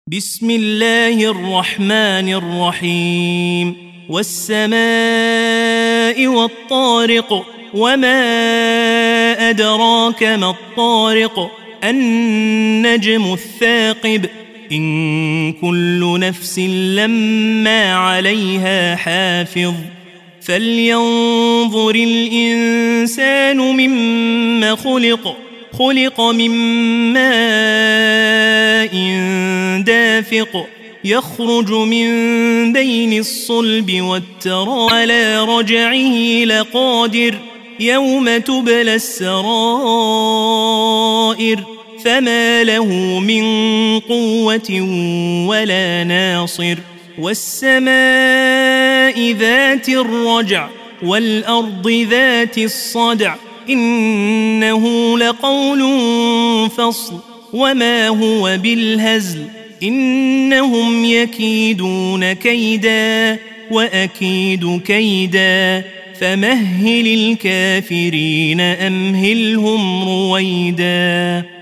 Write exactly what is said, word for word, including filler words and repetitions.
بسم الله الرحمن الرحيم والسماء والطارق وما أدراك ما الطارق النجم الثاقب إن كل نفس لما عليها حافظ فلينظر الإنسان مما خلق خلق من ماء دافق يخرج من بين الصلب والترائب على رجعه لقادر يوم تبلى السرائر فما له من قوة ولا ناصر والسماء ذات الرجع والأرض ذات الصدع إنه لقول فصل وما هو بالهزل إنهم يكيدون كيدا وأكيد كيدا فمهل الكافرين أمهلهم رويدا.